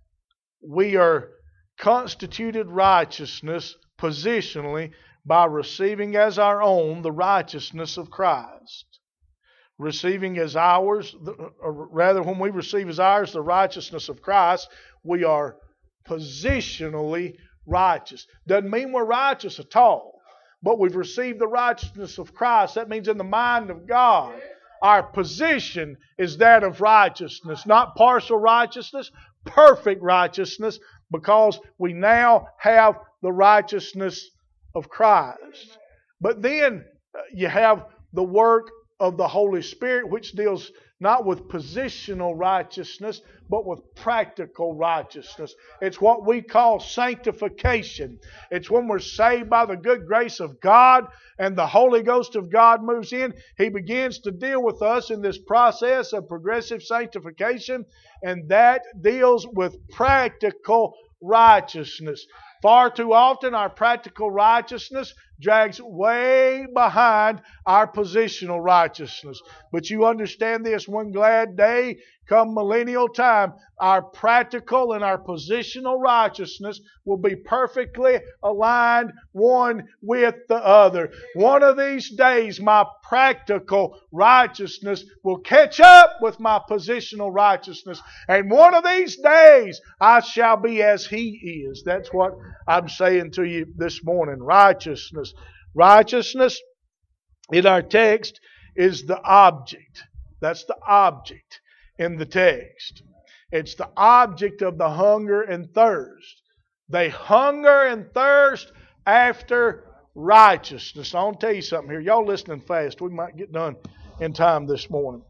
We are constituted righteousness positionally by receiving as our own the righteousness of Christ. Receiving as ours, or rather when we receive as ours the righteousness of Christ, we are positionally righteous. Doesn't mean we're righteous at all, but we've received the righteousness of Christ. That means in the mind of God, our position is that of righteousness, not partial righteousness, perfect righteousness, because we now have the righteousness of Christ. But then you have the work of the Holy Spirit, which deals not with positional righteousness, but with practical righteousness. It's what we call sanctification. It's when we're saved by the good grace of God and the Holy Ghost of God moves in. He begins to deal with us in this process of progressive sanctification, and that deals with practical righteousness. Far too often our practical righteousness drags way behind our positional righteousness. But you understand this, one glad day, come millennial time, our practical and our positional righteousness will be perfectly aligned one with the other. One of these days my practical righteousness will catch up with my positional righteousness. And one of these days I shall be as He is. That's what I'm saying to you this morning. Righteousness. Righteousness in our text is the object. That's the object in the text. It's the object of the hunger and thirst. They hunger and thirst after righteousness. I want to tell you something here. Y'all listening fast. We might get done in time this morning.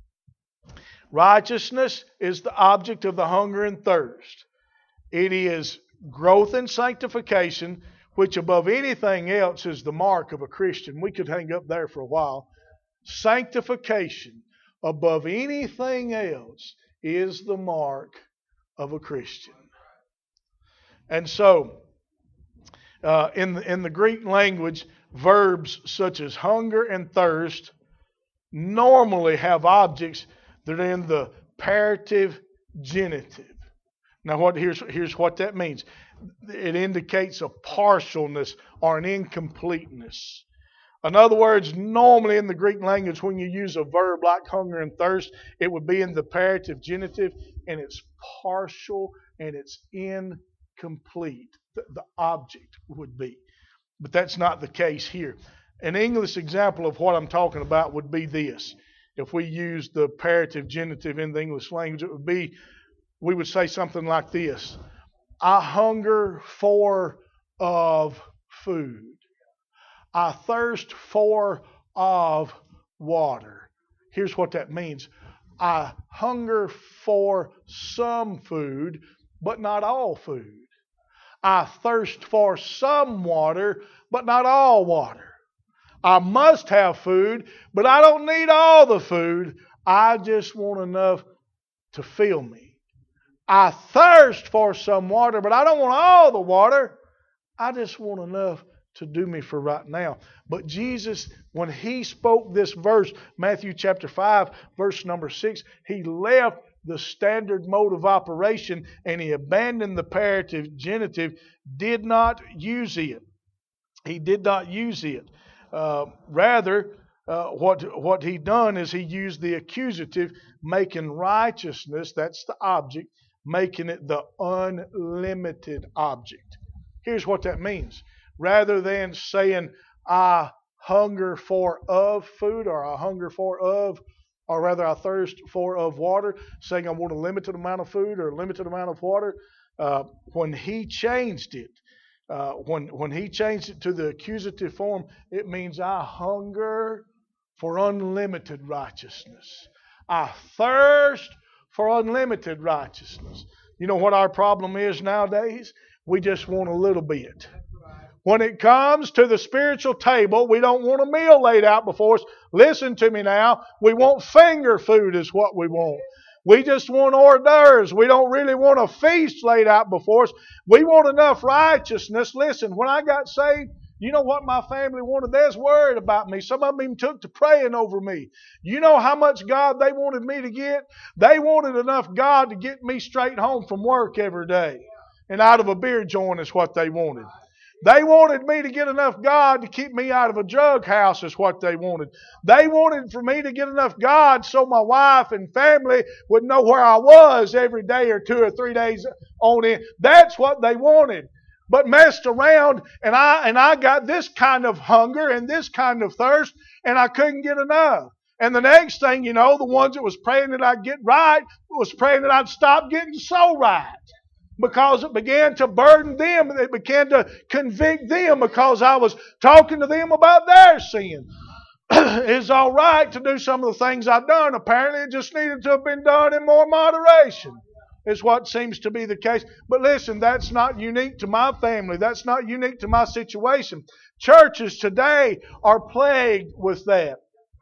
Righteousness is the object of the hunger and thirst. It is growth in sanctification, which above anything else is the mark of a Christian. We could hang up there for a while. Sanctification above anything else is the mark of a Christian. And so, uh, in, the, in the Greek language, verbs such as hunger and thirst normally have objects that are in the parative genitive. Now, what here's here's what that means. It indicates a partialness or an incompleteness. In other words, normally in the Greek language, when you use a verb like hunger and thirst, it would be in the imperative genitive, and it's partial and it's incomplete. The, the object would be. But that's not the case here. An English example of what I'm talking about would be this. If we use the imperative genitive in the English language, it would be, we would say something like this. I hunger for of food. I thirst for of water. Here's what that means. I hunger for some food, but not all food. I thirst for some water, but not all water. I must have food, but I don't need all the food. I just want enough to fill me. I thirst for some water, but I don't want all the water. I just want enough to do me for right now. But Jesus, when He spoke this verse, Matthew chapter five, verse number six, He left the standard mode of operation and He abandoned the imperative genitive, did not use it. He did not use it. Uh, rather, uh, what, what He done is He used the accusative, making righteousness, that's the object, making it the unlimited object. Here's what that means. Rather than saying, I hunger for of food, or I hunger for of, or rather I thirst for of water, saying I want a limited amount of food or a limited amount of water, uh, when He changed it, uh, when, when He changed it to the accusative form, it means I hunger for unlimited righteousness. I thirst for unlimited righteousness. You know what our problem is nowadays? We just want a little bit. When it comes to the spiritual table, we don't want a meal laid out before us. Listen to me now. We want finger food is what we want. We just want hors d'oeuvres. We don't really want a feast laid out before us. We want enough righteousness. Listen, when I got saved, you know what my family wanted? They was worried about me. Some of them even took to praying over me. You know how much God they wanted me to get? They wanted enough God to get me straight home from work every day. And out of a beer joint is what they wanted. They wanted me to get enough God to keep me out of a drug house is what they wanted. They wanted for me to get enough God so my wife and family would know where I was every day or two or three days on end. That's what they wanted. But messed around and I and I got this kind of hunger and this kind of thirst and I couldn't get enough. And the next thing you know, the ones that was praying that I'd get right was praying that I'd stop getting so right. Because it began to burden them. It began to convict them because I was talking to them about their sin. It's all right to do some of the things I've done. Apparently it just needed to have been done in more moderation. Is what seems to be the case. But listen, that's not unique to my family. That's not unique to my situation. Churches today are plagued with that.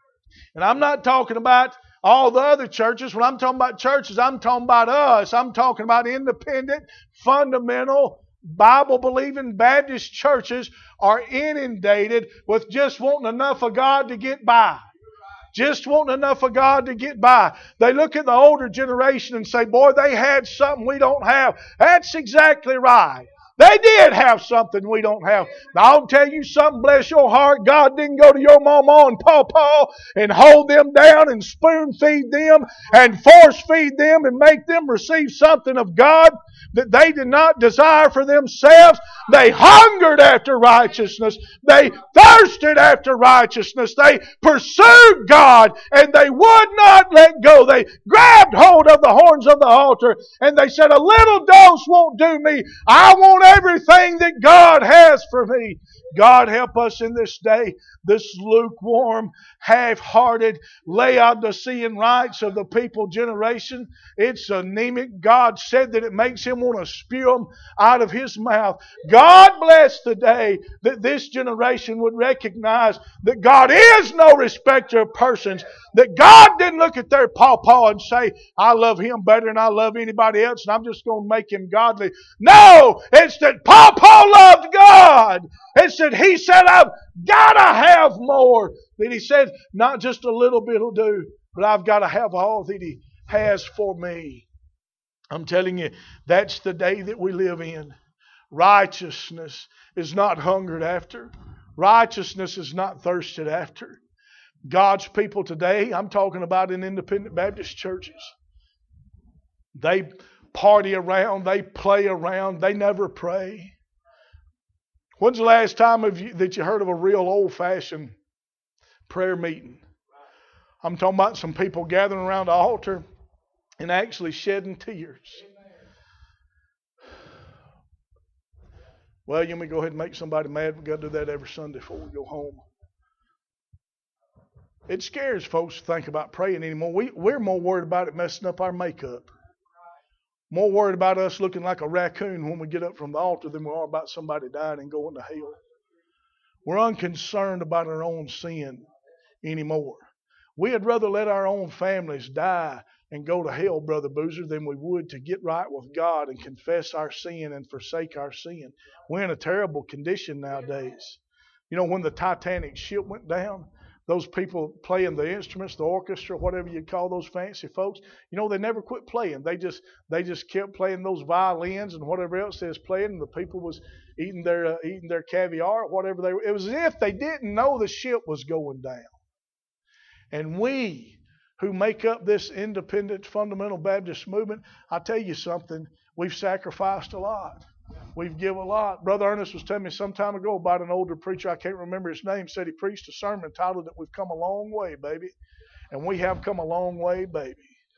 And I'm not talking about all the other churches. When I'm talking about churches, I'm talking about us. I'm talking about independent, fundamental, Bible-believing Baptist churches are inundated with just wanting enough of God to get by. Just wanting enough of God to get by. They look at the older generation and say, boy, they had something we don't have. That's exactly right. They did have something we don't have. Now, I'll tell you something, bless your heart. God didn't go to your mama and pawpaw and hold them down and spoon feed them and force feed them and make them receive something of God that they did not desire for themselves. They hungered after righteousness. They thirsted after righteousness. They pursued God and they would not let go. They grabbed hold of the horns of the altar and they said, a little dose won't do me. I want everything that God has for me. God help us in this day, this lukewarm, half-hearted, Laodicean rights of the people generation. It's anemic. God said that it makes Him want to spew them out of His mouth. God bless the day that this generation would recognize that God is no respecter of persons, that God didn't look at their pawpaw and say, I love him better than I love anybody else and I'm just going to make him godly. No, it's that pawpaw loved God. It's that he said, I've got to have more. That he said, not just a little bit will do, but I've got to have all that he has for me. I'm telling you, that's the day that we live in. Righteousness is not hungered after. Righteousness is not thirsted after. God's people today, I'm talking about in independent Baptist churches, they party around, they play around, they never pray. When's the last time of you, that you heard of a real old-fashioned prayer meeting? I'm talking about some people gathering around the altar and actually shedding tears. Well, you may go ahead and make somebody mad. We've got to do that every Sunday before we go home. It scares folks to think about praying anymore. We, we're more worried about it messing up our makeup. More worried about us looking like a raccoon when we get up from the altar than we are about somebody dying and going to hell. We're unconcerned about our own sin anymore. We'd rather let our own families die and go to hell, Brother Boozer, than we would to get right with God and confess our sin and forsake our sin. We're in a terrible condition nowadays. You know, when the Titanic ship went down, those people playing the instruments, the orchestra, whatever you call those fancy folks, you know, they never quit playing. They just they just kept playing those violins and whatever else they was playing, and the people was eating their uh, eating their caviar or whatever they were. It was as if they didn't know the ship was going down. And we who make up this independent fundamental Baptist movement, I tell you something, we've sacrificed a lot. We've given a lot. Brother Ernest was telling me some time ago about an older preacher, I can't remember his name, said he preached a sermon titled that we've come a long way, baby. And we have come a long way, baby.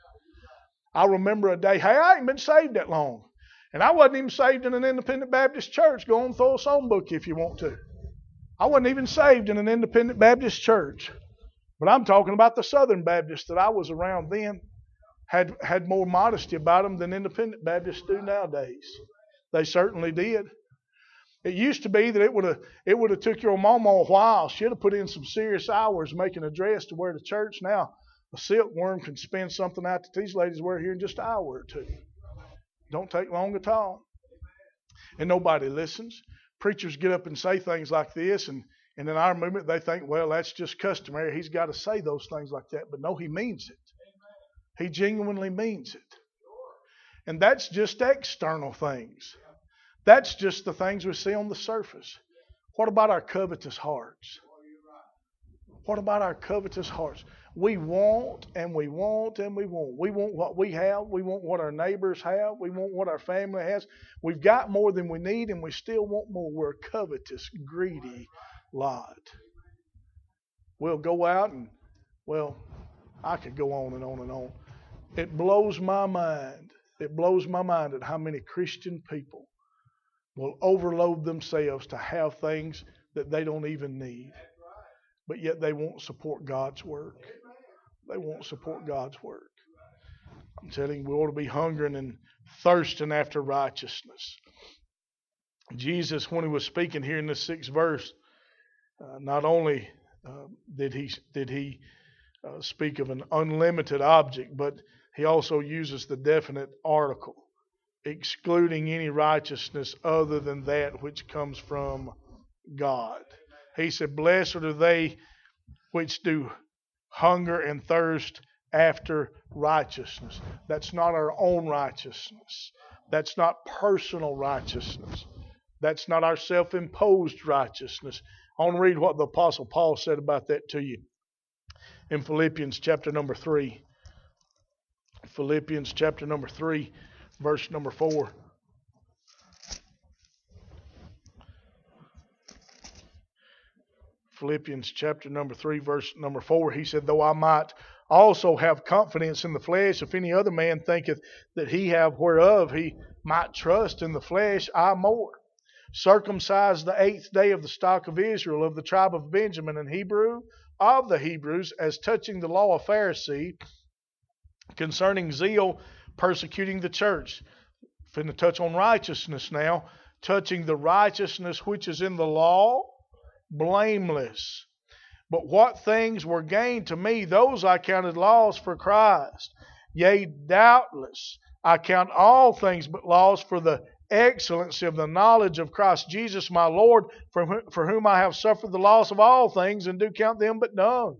I remember a day, hey, I ain't been saved that long. And I wasn't even saved in an independent Baptist church. Go and throw a song book if you want to. I wasn't even saved in an independent Baptist church. But I'm talking about the Southern Baptists that I was around then had had more modesty about them than independent Baptists do nowadays. They certainly did. It used to be that it would have it would have took your mama a while. She'd have put in some serious hours making a dress to wear to church. Now, a silkworm can spin something out that these ladies wear here in just an hour or two. Don't take long at all. And nobody listens. Preachers get up and say things like this, and, and in our movement they think, well, that's just customary. He's got to say those things like that. But no, he means it. He genuinely means it. And that's just external things. That's just the things we see on the surface. What about our covetous hearts? What about our covetous hearts? We want and we want and we want. We want what we have. We want what our neighbors have. We want what our family has. We've got more than we need and we still want more. We're a covetous, greedy lot. We'll go out and, well, I could go on and on and on. It blows my mind. It blows my mind at how many Christian people will overload themselves to have things that they don't even need. But yet they won't support God's work. They won't support God's work. I'm telling you, we ought to be hungering and thirsting after righteousness. Jesus, when he was speaking here in this sixth verse, uh, not only uh, did he did he uh, speak of an unlimited object, but he also uses the definite article, excluding any righteousness other than that which comes from God. He said, blessed are they which do hunger and thirst after righteousness. That's not our own righteousness. That's not personal righteousness. That's not our self-imposed righteousness. I want to read what the Apostle Paul said about that to you in Philippians chapter number three. Philippians chapter number three, verse number four. Philippians chapter number three, verse number four. He said, though I might also have confidence in the flesh, if any other man thinketh that he have whereof he might trust in the flesh, I more. Circumcised the eighth day of the stock of Israel, of the tribe of Benjamin, and Hebrew of the Hebrews, as touching the law of Pharisee, concerning zeal, persecuting the church. Finna touch on righteousness now. Touching the righteousness which is in the law, blameless. But what things were gained to me, those I counted loss for Christ. Yea, doubtless, I count all things but loss for the excellency of the knowledge of Christ Jesus my Lord, for whom, for whom I have suffered the loss of all things, and do count them but dung,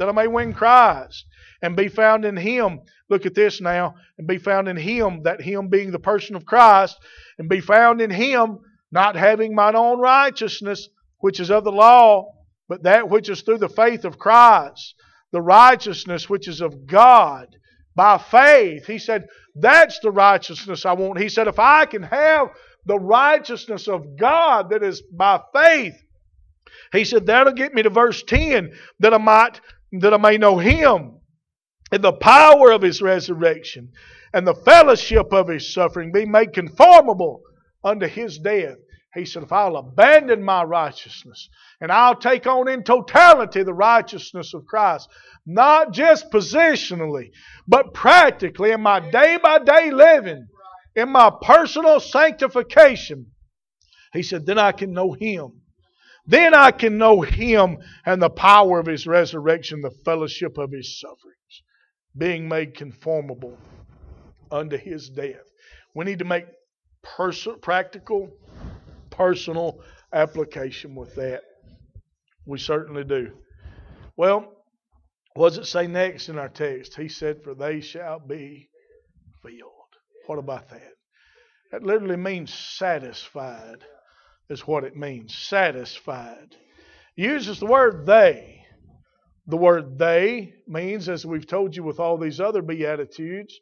that I may win Christ and be found in Him. Look at this now. And be found in Him, that Him being the person of Christ, and be found in Him, not having mine own righteousness, which is of the law, but that which is through the faith of Christ, the righteousness which is of God by faith. He said, that's the righteousness I want. He said, if I can have the righteousness of God that is by faith, he said, that'll get me to verse ten, that I might, that I may know Him and the power of His resurrection and the fellowship of His suffering, be made conformable unto His death. He said, if I'll abandon my righteousness and I'll take on in totality the righteousness of Christ, not just positionally, but practically in my day-by-day living, in my personal sanctification, he said, then I can know Him. Then I can know Him and the power of His resurrection, the fellowship of His sufferings, being made conformable unto His death. We need to make pers- practical, personal application with that. We certainly do. Well, what does it say next in our text? He said, for they shall be filled. What about that? That literally means satisfied, is what it means. Satisfied. He uses the word they. The word they means, as we've told you with all these other Beatitudes,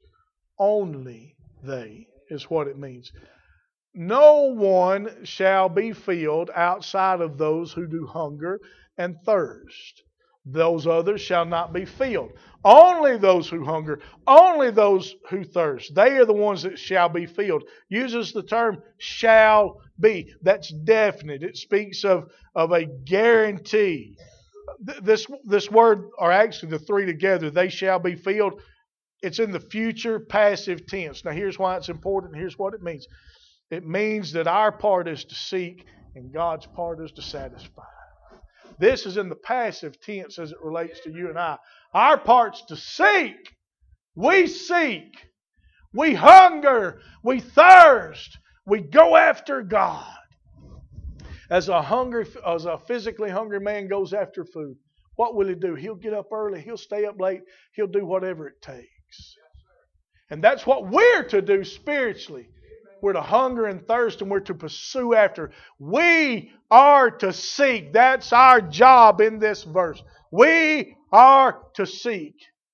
only they is what it means. No one shall be filled outside of those who do hunger and thirst. Those others shall not be filled. Only those who hunger, only those who thirst. They are the ones that shall be filled. Uses the term shall be. That's definite. It speaks of, of a guarantee. This, this word, or actually the three together, they shall be filled. It's in the future passive tense. Now here's why it's important. Here's what it means. It means that our part is to seek and God's part is to satisfy. This is in the passive tense as it relates to you and I. Our part's to seek. We seek. We hunger. We thirst. We go after God. As a hungry, as a physically hungry man goes after food, what will he do? He'll get up early. He'll stay up late. He'll do whatever it takes. And that's what we're to do spiritually. We're to hunger and thirst, and we're to pursue after. We are to seek. That's our job in this verse. We are to seek.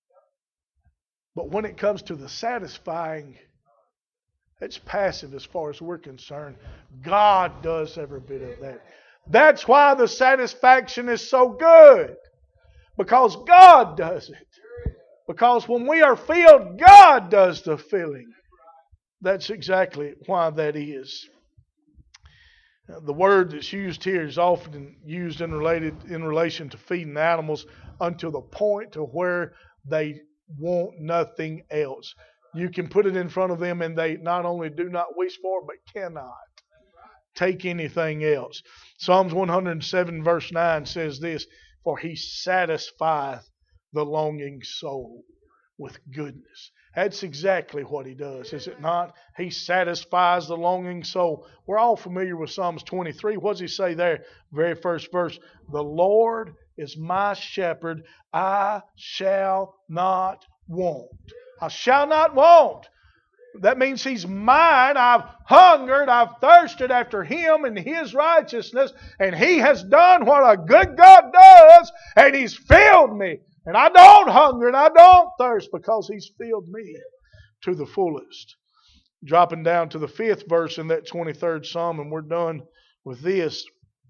But when it comes to the satisfying, it's passive as far as we're concerned. God does every bit of that. That's why the satisfaction is so good. Because God does it. Because when we are filled, God does the filling. That's exactly why that is. The word that's used here is often used in related in relation to feeding animals until the point to where they want nothing else. You can put it in front of them and they not only do not wish for, but cannot take anything else. Psalms one hundred seven verse nine says this, for He satisfieth the longing soul with goodness. That's exactly what He does, is it not? He satisfies the longing soul. We're all familiar with Psalms twenty-three. What does he say there? Very first verse. The Lord is my shepherd. I shall not want. I shall not want. That means He's mine. I've hungered. I've thirsted after Him and His righteousness. And He has done what a good God does. And He's filled me. And I don't hunger and I don't thirst because He's filled me to the fullest. Dropping down to the fifth verse in that twenty-third Psalm, and we're done with this.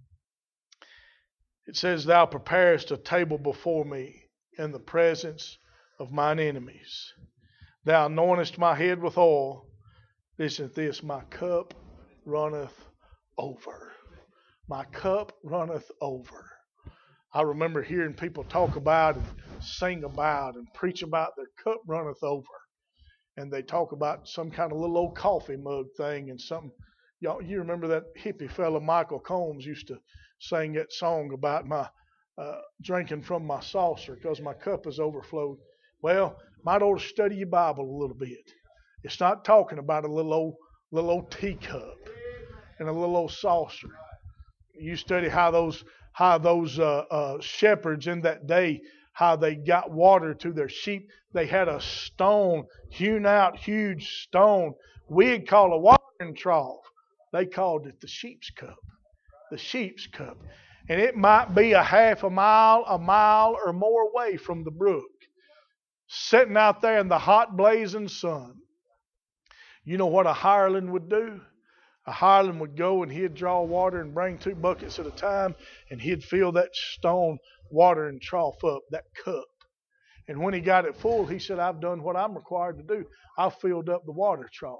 It says, Thou preparest a table before me in the presence of mine enemies. Thou anointest my head with oil. Listen to this, my cup runneth over. My cup runneth over. I remember hearing people talk about and sing about and preach about their cup runneth over. And they talk about some kind of little old coffee mug thing and something. Y'all, you remember that hippie fella Michael Combs used to sing that song about my uh, drinking from my saucer because my cup is overflowed. Well, might ought to study your Bible a little bit. It's not talking about a little old little old teacup and a little old saucer. You study how those how those uh, uh, shepherds in that day, how they got water to their sheep. They had a stone, hewn out, huge stone. We'd call a watering trough. They called it the sheep's cup. The sheep's cup. And it might be a half a mile, a mile or more away from the brook. Sitting out there in the hot blazing sun. You know what a hireling would do? A hireling would go and he'd draw water and bring two buckets at a time, and he'd fill that stone watering trough up, that cup. And when he got it full, he said, I've done what I'm required to do. I filled up the water trough.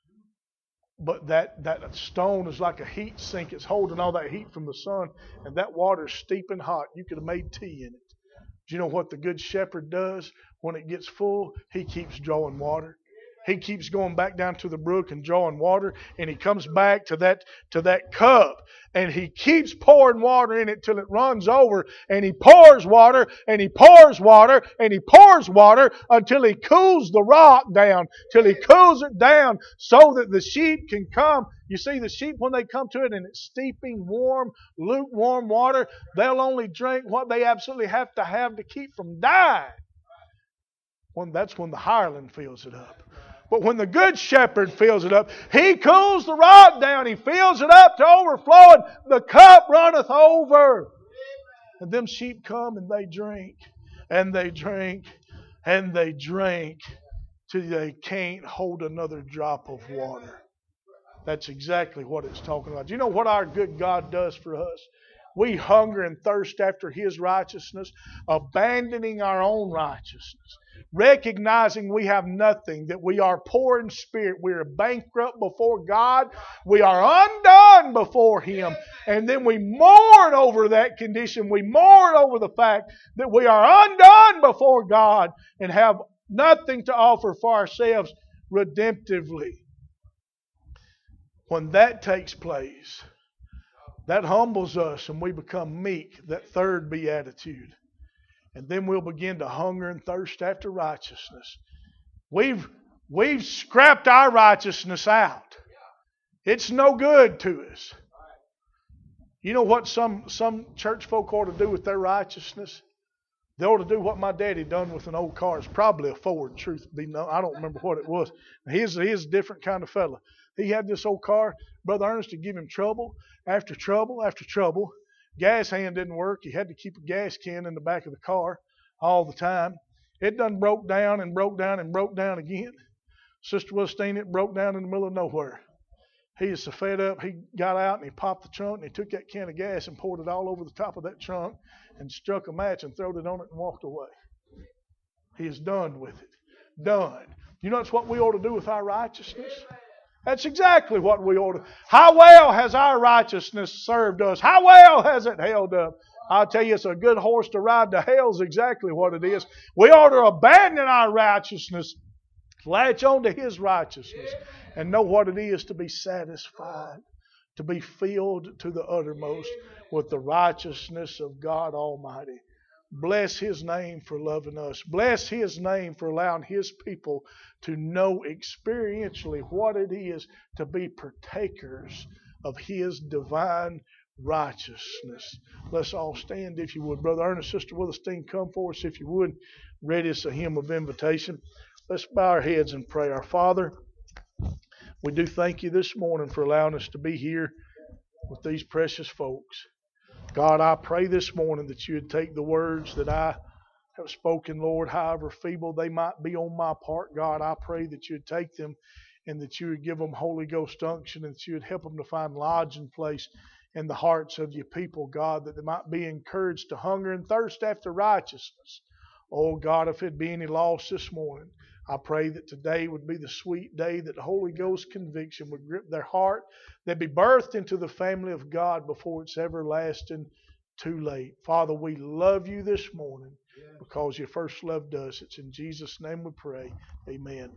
But that, that stone is like a heat sink. It's holding all that heat from the sun, and that water's steeping hot. You could have made tea in it. Do you know what the good shepherd does? When it gets full, he keeps drawing water. He keeps going back down to the brook and drawing water, and he comes back to that to that cup, and he keeps pouring water in it till it runs over, and he pours water, and he pours water, and he pours water until he cools the rock down, till he cools it down so that the sheep can come. You see, the sheep, when they come to it and it's steeping, warm, lukewarm water, they'll only drink what they absolutely have to have to keep from dying. When, that's when the hireling fills it up. But when the good shepherd fills it up, he cools the rock down. He fills it up to overflowing. The cup runneth over. And them sheep come and they drink. And they drink. And they drink. Till they can't hold another drop of water. That's exactly what it's talking about. Do you know what our good God does for us? We hunger and thirst after His righteousness, abandoning our own righteousness. Recognizing we have nothing, that we are poor in spirit, we are bankrupt before God, we are undone before Him, and then we mourn over that condition. We mourn over the fact that we are undone before God and have nothing to offer for ourselves redemptively. When that takes place, that humbles us and we become meek, that third beatitude. And then we'll begin to hunger and thirst after righteousness. We've, we've scrapped our righteousness out. It's no good to us. You know what some, some church folk ought to do with their righteousness? They ought to do what my daddy done with an old car. It's probably a Ford, truth be known. I don't remember what it was. He's, he's a different kind of fella. He had this old car. Brother Ernest to give him trouble after trouble after trouble. Gas hand didn't work. He had to keep a gas can in the back of the car all the time. It done broke down and broke down and broke down again. Sister Wilstein, it broke down in the middle of nowhere. He is so fed up, he got out and he popped the trunk and he took that can of gas and poured it all over the top of that trunk and struck a match and throwed it on it and walked away. He is done with it. Done. You know that's what we ought to do with our righteousness? That's exactly what we ought to. How well has our righteousness served us? How well has it held up? I'll tell you, it's a good horse to ride to hell is exactly what it is. We ought to abandon our righteousness, latch on to His righteousness, and know what it is to be satisfied, to be filled to the uttermost with the righteousness of God Almighty. Bless His name for loving us. Bless His name for allowing His people to know experientially what it is to be partakers of His divine righteousness. Let's all stand if you would. Brother Ernest, Sister Wilstein, come for us if you would. Ready as a hymn of invitation. Let's bow our heads and pray. Our Father, we do thank You this morning for allowing us to be here with these precious folks. God, I pray this morning that You would take the words that I have spoken, Lord, however feeble they might be on my part. God, I pray that You would take them and that You would give them Holy Ghost unction and that You would help them to find lodging place in the hearts of Your people, God, that they might be encouraged to hunger and thirst after righteousness. Oh, God, if it be any loss this morning, I pray that today would be the sweet day that the Holy Ghost conviction would grip their heart. They'd be birthed into the family of God before it's everlasting too late. Father, we love You this morning because You first loved us. It's in Jesus' name we pray. Amen.